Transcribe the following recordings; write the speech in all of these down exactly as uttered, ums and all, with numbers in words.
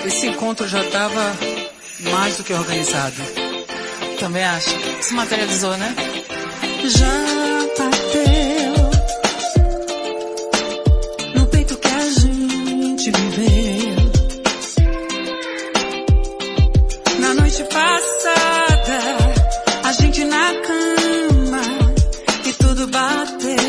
esse encontro já estava mais do que organizado. Também acho. Se materializou, né? Já bateu no peito que a gente viveu na noite passada, a gente na cama e tudo bateu.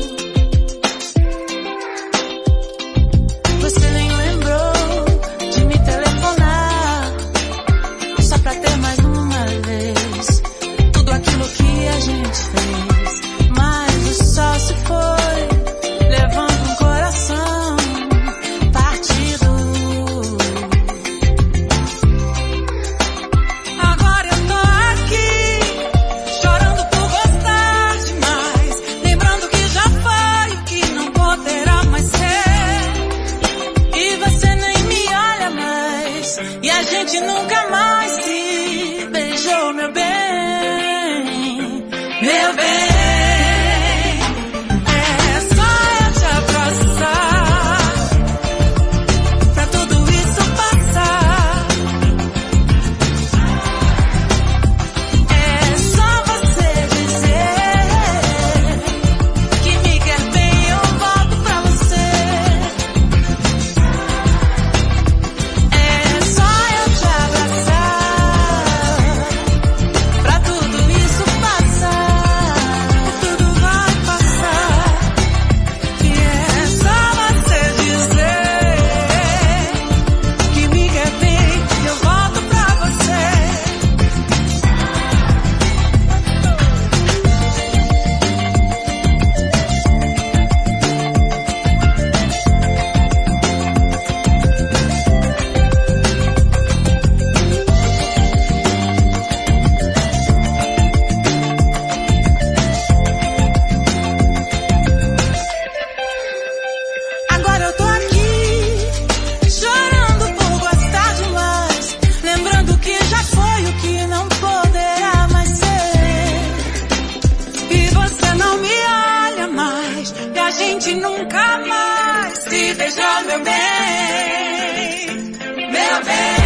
Você nem lembrou de me telefonar só pra ter mais uma vez tudo aquilo que a gente fez, mas o sol se foi levando um coração partido. Agora eu tô aqui chorando por gostar demais, lembrando que já foi o que não poderá mais ser, e você nem me olha mais, e a gente nunca mais se beijou, meu bem. Meu bem, é só eu te abraçar pra tudo isso passar. É só você dizer que me quer bem, eu volto pra você. É só eu te abraçar pra tudo isso passar. Tudo vai passar. E é só você dizer que me quer bem, eu volto pra você. Agora eu tô aqui chorando por gostar demais, lembrando que já foi o que não poderá mais ser, e você não me olha mais, e a gente nunca mais se beijou, meu bem, meu bem.